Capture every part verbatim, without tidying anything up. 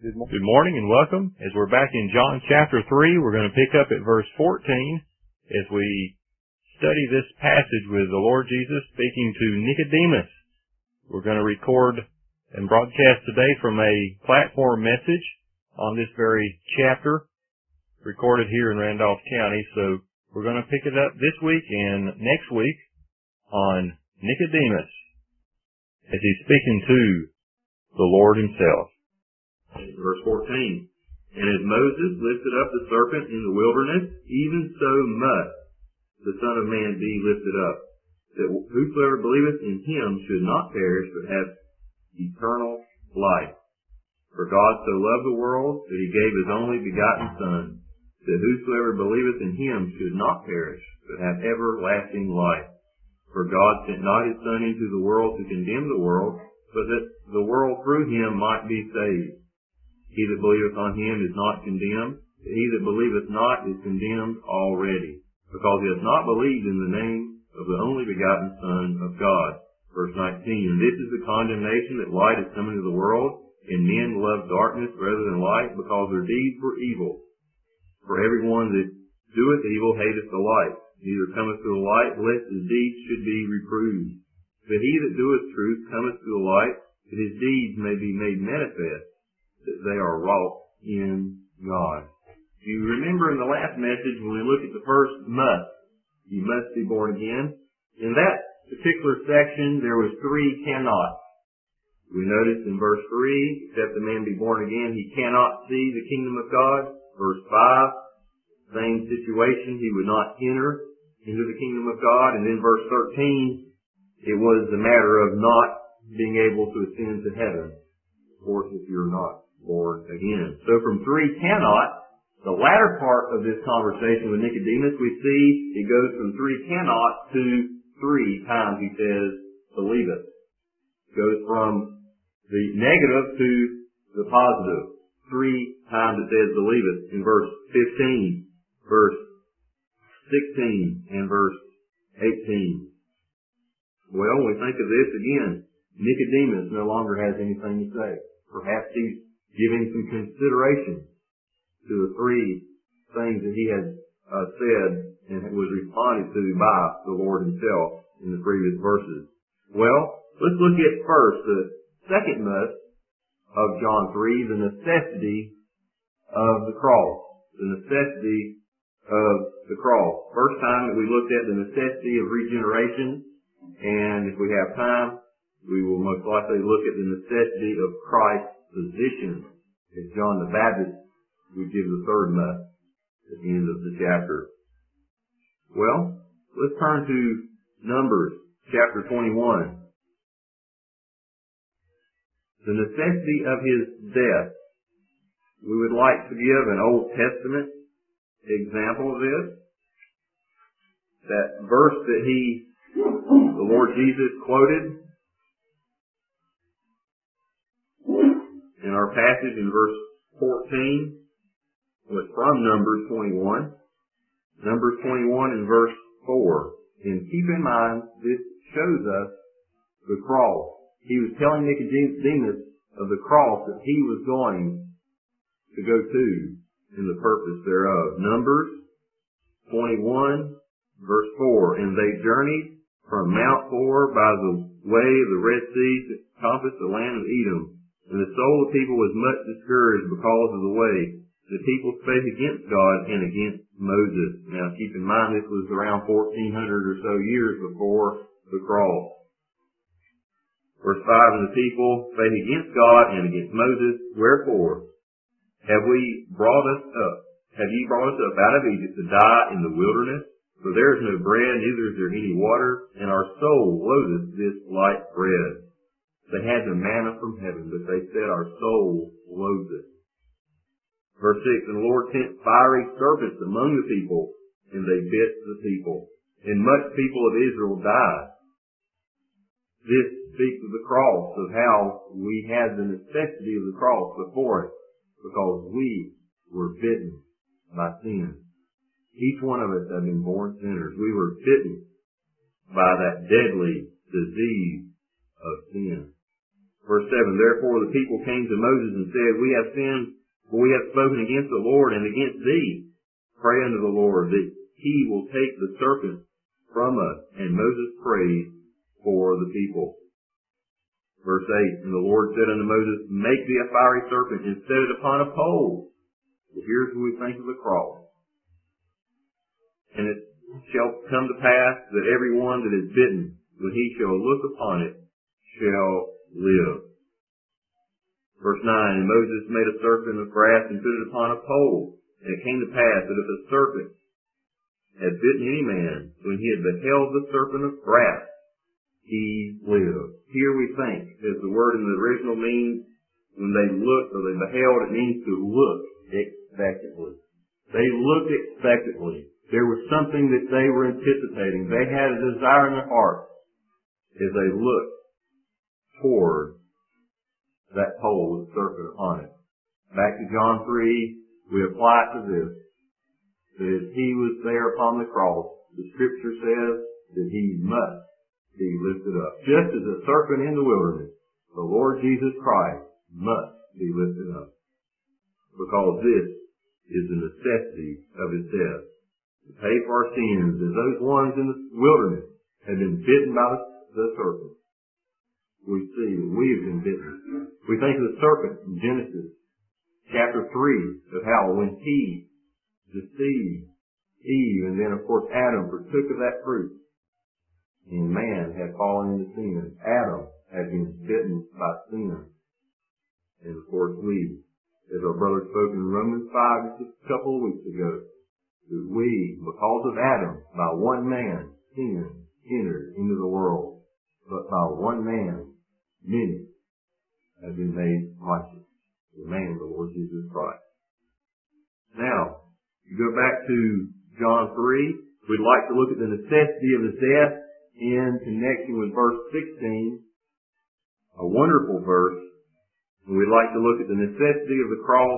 Good morning and welcome. As we're back in John chapter three, we're going to pick up at verse fourteen as we study this passage with the Lord Jesus speaking to Nicodemus. We're going to record and broadcast today from a platform message on this very chapter recorded here in Randolph County. So we're going to pick it up this week and next week on Nicodemus as he's speaking to the Lord himself. Verse fourteen, and as Moses lifted up the serpent in the wilderness, even so must the Son of Man be lifted up, that whosoever believeth in him should not perish, but have eternal life. For God so loved the world that he gave his only begotten Son, that whosoever believeth in him should not perish, but have everlasting life. For God sent not his Son into the world to condemn the world, but that the world through him might be saved. He that believeth on him is not condemned, but he that believeth not is condemned already, because he hath not believed in the name of the only begotten Son of God. Verse nineteen, and this is the condemnation, that light is come into the world, and men love darkness rather than light, because their deeds were evil. For every one that doeth evil hateth the light, neither cometh to the light, lest his deeds should be reproved. But he that doeth truth cometh to the light, that his deeds may be made manifest, that they are wrought in God. You remember in the last message when we looked at the first must, you must be born again. In that particular section there was three cannot. We noticed in verse three, except the man be born again, he cannot see the kingdom of God. Verse five, same situation, he would not enter into the kingdom of God. And then verse thirteen, it was a matter of not being able to ascend to heaven. Of course, if you're not born again. So from three cannot, the latter part of this conversation with Nicodemus, we see it goes from three cannot to three times he says, believeth. It goes from the negative to the positive. Three times it says believeth in verse fifteen, verse sixteen, and verse eighteen. Well, when we think of this again, Nicodemus no longer has anything to say. Perhaps he's giving some consideration to the three things that he had uh, said and was responded to by the Lord himself in the previous verses. Well, let's look at first the second must of John three, the necessity of the cross. The necessity of the cross. First time that we looked at the necessity of regeneration, and if we have time, we will most likely look at the necessity of Christ's position. As John the Baptist would give the third must at the end of the chapter. Well, let's turn to Numbers chapter twenty-one. The necessity of his death. We would like to give an Old Testament example of this. That verse that he, the Lord Jesus, quoted in our passage in verse fourteen was from Numbers twenty-one. Numbers twenty-one and verse four. And keep in mind, this shows us the cross. He was telling Nicodemus of the cross that he was going to go to and the purpose thereof. Numbers twenty-one verse four. And they journeyed from Mount Hor by the way of the Red Sea to compass the land of Edom. And the soul of the people was much discouraged because of the way. The people spake against God and against Moses. Now keep in mind this was around fourteen hundred or so years before the cross. Verse five, and the people spake against God and against Moses. Wherefore have we brought us up? Have ye brought us up out of Egypt to die in the wilderness? For there is no bread, neither is there any water, and our soul loatheth this light bread. They had the manna from heaven, but they said, our soul loathes it. Verse six, and the Lord sent fiery serpents among the people, and they bit the people. And much people of Israel died. This speaks of the cross, of how we had the necessity of the cross before us, because we were bitten by sin. Each one of us have been born sinners. We were bitten by that deadly disease of sin. Verse seven, therefore the people came to Moses and said, we have sinned, for we have spoken against the Lord and against thee. Pray unto the Lord that he will take the serpent from us. And Moses prayed for the people. Verse eight, and the Lord said unto Moses, make thee a fiery serpent and set it upon a pole. Well, here's what we think of the cross. And it shall come to pass that every one that is bitten, when he shall look upon it, shall live. Verse nine, and Moses made a serpent of brass and put it upon a pole. And it came to pass that if a serpent had bitten any man, when he had beheld the serpent of brass, he lived. Here we think, as the word in the original means, when they looked or they beheld, it means to look expectantly. They looked expectantly. There was something that they were anticipating. They had a desire in their heart as they looked toward that pole with the serpent upon it. Back to John three, we apply it to this. That as he was there upon the cross, the scripture says that he must be lifted up. Just as a serpent in the wilderness, the Lord Jesus Christ must be lifted up. Because this is the necessity of his death. To pay for our sins, as those ones in the wilderness had been bitten by the, the serpent. We see that we have been bitten. We think of the serpent in Genesis chapter three, of how when he deceived Eve, and then of course Adam partook of that fruit, and man had fallen into sin. Adam had been bitten by sin. And of course we, as our brother spoke in Romans five just a couple of weeks ago, that we, because of Adam, by one man, sin entered into the world. But by one man, many have been made righteous. The man, the Lord Jesus Christ. Now, you go back to John three, we'd like to look at the necessity of his death in connection with verse sixteen, a wonderful verse. And we'd like to look at the necessity of the cross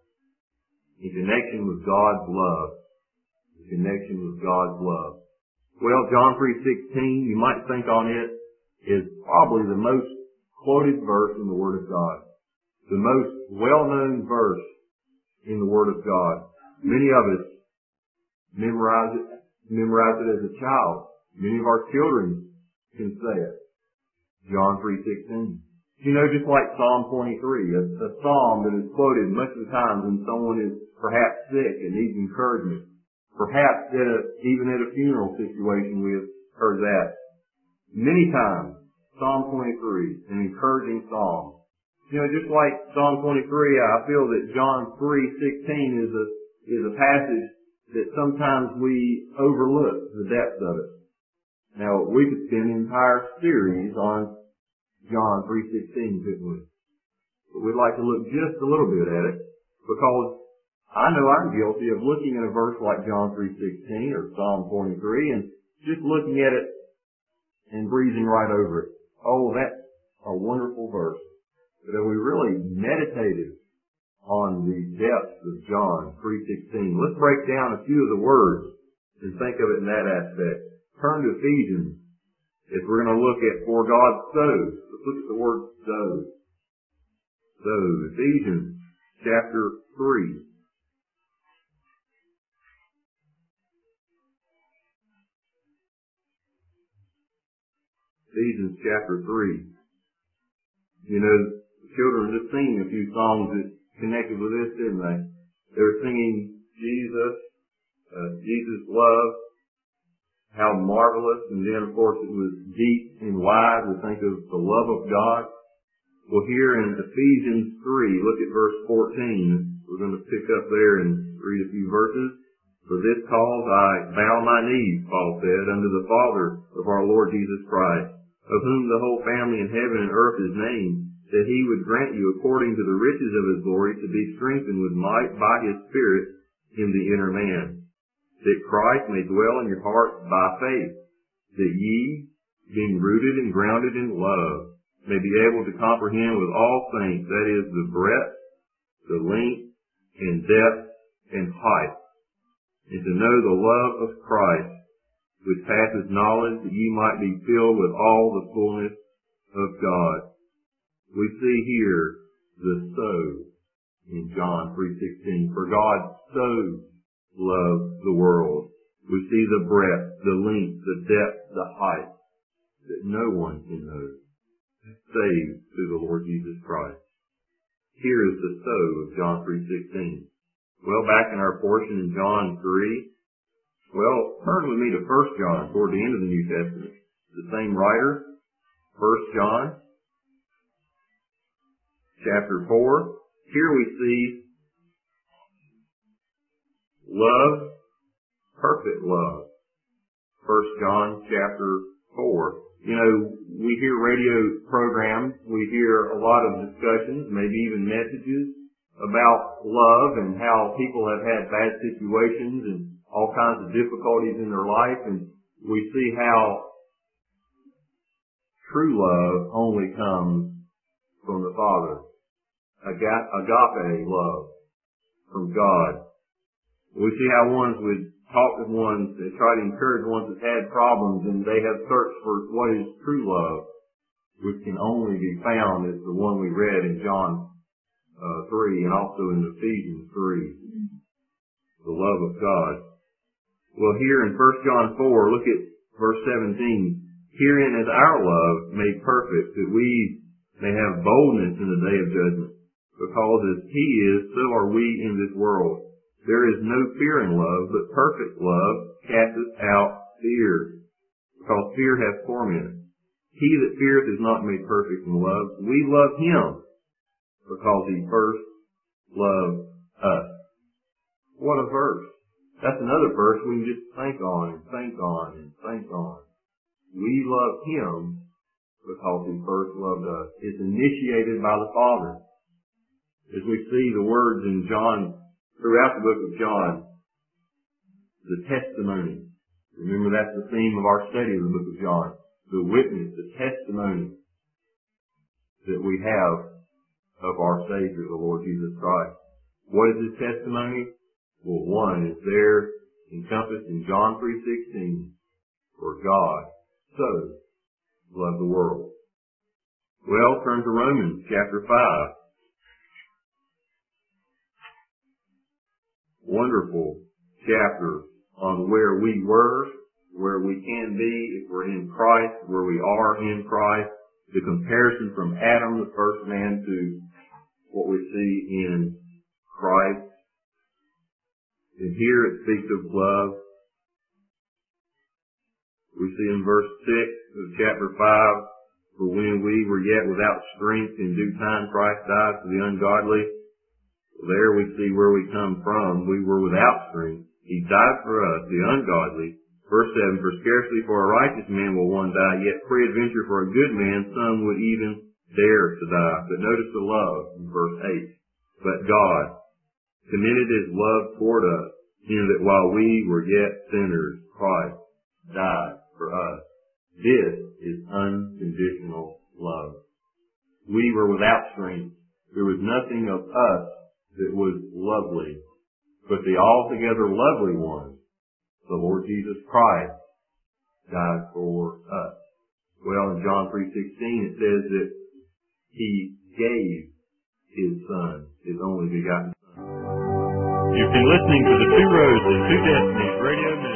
in connection with God's love. In connection with God's love. Well, John three sixteen, you might think on it, is probably the most quoted verse in the Word of God. The most well-known verse in the Word of God. Many of us memorize it, memorize it as a child. Many of our children can say it. John three sixteen. You know, just like Psalm twenty-three, a, a psalm that is quoted much of the time when someone is perhaps sick and needs encouragement. Perhaps at a, even at a funeral situation we have heard that. Many times, Psalm twenty-three, an encouraging psalm. You know, just like Psalm twenty-three, I feel that John three sixteen is a, is a passage that sometimes we overlook the depth of it. Now, we could spend an entire series on John three sixteen, couldn't we? But we'd like to look just a little bit at it, because I know I'm guilty of looking at a verse like John three sixteen or Psalm twenty-three and just looking at it and breezing right over it. Oh, that's a wonderful verse. But if we really meditated on the depths of John three sixteen, let's break down a few of the words and think of it in that aspect. Turn to Ephesians. If we're going to look at for God so, let's look at the word so. So, Ephesians chapter three. Ephesians chapter three. You know, the children just singing a few songs that connected with this, didn't they? They were singing Jesus, uh, Jesus' love, how marvelous, and then of course it was deep and wide. We think of the love of God. Well, here in Ephesians three, look at verse fourteen. We're going to pick up there and read a few verses. For this cause I bow my knees, Paul said, unto the Father of our Lord Jesus Christ, of whom the whole family in heaven and earth is named, that he would grant you according to the riches of his glory to be strengthened with might by his Spirit in the inner man, that Christ may dwell in your hearts by faith, that ye, being rooted and grounded in love, may be able to comprehend with all things, that is, the breadth, the length, and depth, and height, and to know the love of Christ, which passes knowledge, that ye might be filled with all the fullness of God. We see here the so in John three sixteen. For God so loved the world. We see the breadth, the length, the depth, the height that no one can know, save through the Lord Jesus Christ. Here is the so of John three sixteen. Well, back in our portion in John three, well, turn with me to First John, toward the end of the New Testament. The same writer, First John, chapter four. Here we see love, perfect love. First John, chapter four. You know, we hear radio programs, we hear a lot of discussions, maybe even messages about love and how people have had bad situations and all kinds of difficulties in their life, and we see how true love only comes from the Father. Agape love from God. We see how ones would talk with ones and try to encourage ones that had problems, and they have searched for what is true love, which can only be found as the one we read in John uh, three and also in Ephesians three, the love of God. Well, here in First John four, look at verse seventeen. Herein is our love made perfect, that we may have boldness in the day of judgment. Because as He is, so are we in this world. There is no fear in love, but perfect love casteth out fear, because fear hath torment. He that feareth is not made perfect in love. We love Him, because He first loved us. What a verse. That's another verse we can just think on and think on and think on. We love Him because He first loved us. It's initiated by the Father. As we see the words in John, throughout the book of John, the testimony. Remember, that's the theme of our study of the book of John. The witness, the testimony that we have of our Savior, the Lord Jesus Christ. What is His testimony? Well, one is there encompassed in John three sixteen. For God so loved the world. Well, turn to Romans chapter five. Wonderful chapter on where we were, where we can be if we're in Christ, where we are in Christ. The comparison from Adam, the first man, to what we see in Christ. And here it speaks of love. We see in verse six of chapter five, for when we were yet without strength, in due time Christ died for the ungodly. There we see where we come from. We were without strength. He died for us, the ungodly. Verse seven, for scarcely for a righteous man will one die, yet peradventure for a good man some would even dare to die. But notice the love in verse eight. But God commended His love toward us, in that while we were yet sinners, Christ died for us. This is unconditional love. We were without strength. There was nothing of us that was lovely, but the altogether lovely one, the Lord Jesus Christ, died for us. Well, in John three sixteen it says that He gave His Son, His only begotten Son. You've been listening to the Two Roads and Two Destinies radio ministry.